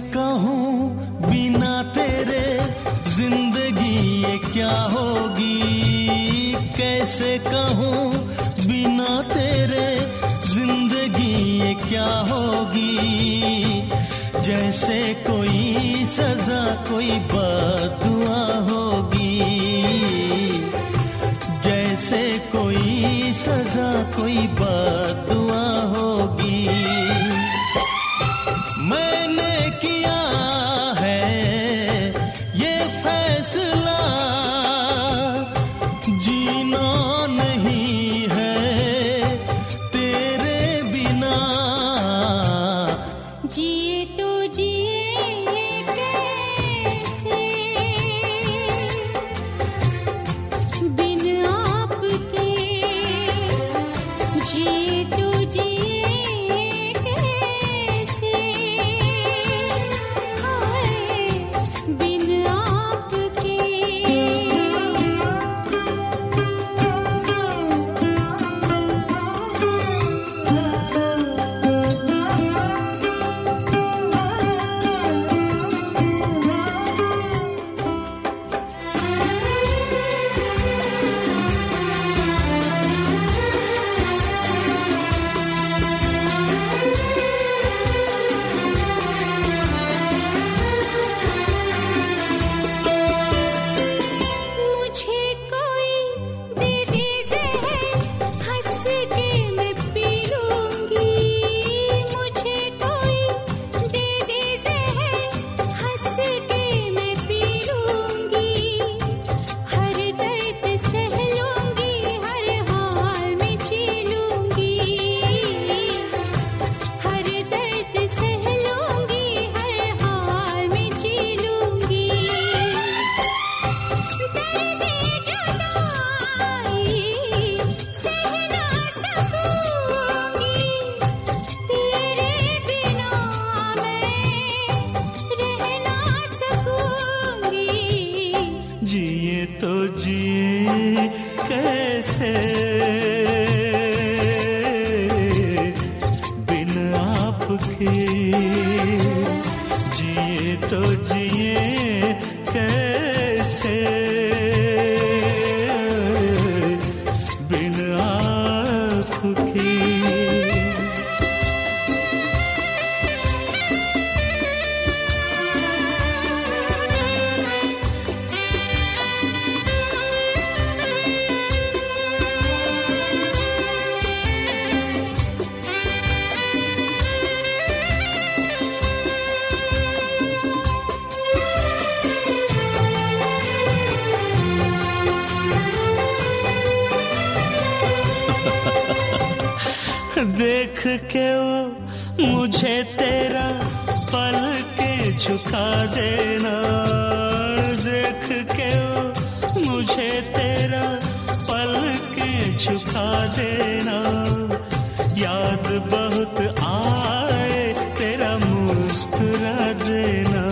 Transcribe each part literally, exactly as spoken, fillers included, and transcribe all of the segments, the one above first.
कहूँ बिना तेरे जिंदगी ये क्या होगी, कैसे कहूँ बिना तेरे जिंदगी ये क्या होगी। जैसे कोई सजा कोई बददुआ होगी, जैसे कोई सजा कोई बददुआ होगी। मैंने किया है ये फैसला, जीना नहीं है तेरे बिना। जिए तो जिए कैसे बिन आपके, जिए तो जिए कैसे हाय बिन आपके। मुझे कोई दे दे ज़हर, हंस के मैं पी लूंगी। मुझे कोई दे दे ज़हर, हंस के मैं पी लूंगी। हर दर्द सह लूंगी, हर हाल में जी लूंगी। हर दर्द सह लूंगी, हर हाल में जी लूंगी। दर्द जुदाई सह ना सकूंगी, तेरे बिना मैं रह ना सकूंगी। जिए तो जिए कैसे बिन आपके, जिए तो जिए कैसे बिन आपके। देख के वो मुझे तेरा पल के झुका देना, देख के वो मुझे तेरा पल के झुका देना। याद बहुत आए तेरा मुस्कुरा देना,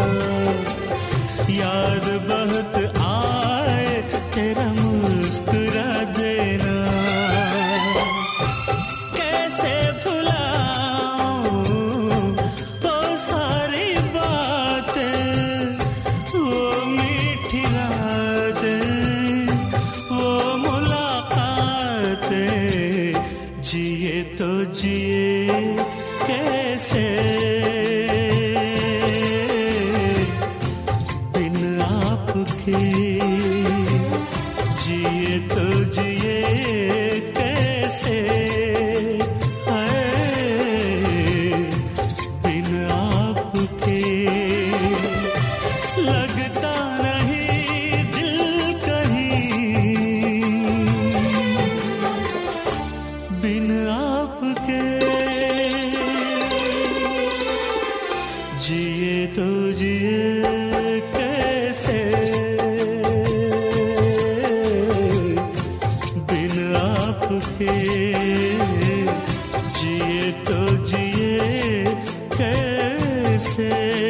याद बहुत आए तेरा मुस्कुरा देना। कैसे भुलाऊं वो सारी बातें, वो मीठी रातें, वो मुलाकातें। जिए तो जिए कैसे बिन आपके, जिए तो जिए कैसे बिन आपके। लगता नहीं दिल कहीं बिन आपके, जिए तो जिए कैसे बिन आपके, जिए तो जिए कैसे।